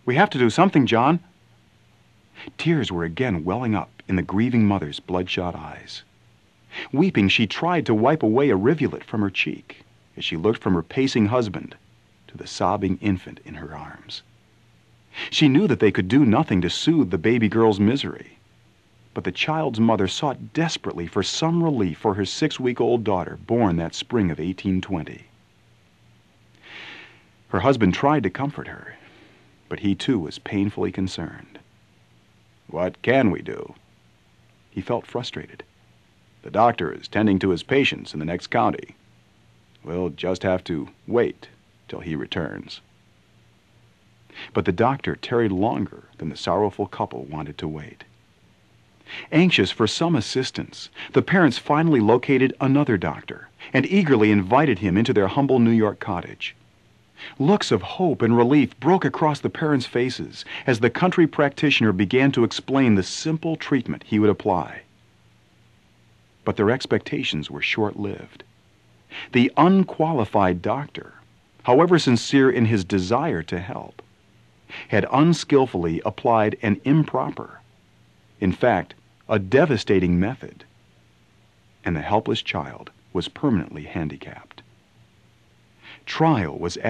We have to do something, John." Tears were again welling up in the grieving mother's bloodshot eyes. Weeping, she tried to wipe away a rivulet from her cheek as she looked from her pacing husband to the sobbing infant in her arms. She knew that they could do nothing to soothe the baby girl's misery, but the child's mother sought desperately for some relief for her 6-week-old daughter, born that spring of 1820. Her husband tried to comfort her, but he too was painfully concerned. "What can we do?" He felt frustrated. "The doctor is tending to his patients in the next county. We'll just have to wait till he returns." But the doctor tarried longer than the sorrowful couple wanted to wait. Anxious for some assistance, the parents finally located another doctor and eagerly invited him into their humble New York cottage. Looks of hope and relief broke across the parents' faces as the country practitioner began to explain the simple treatment he would apply. But their expectations were short-lived. The unqualified doctor, however sincere in his desire to help, had unskillfully applied an improper, in fact, a devastating method, and the helpless child was permanently handicapped. Trial was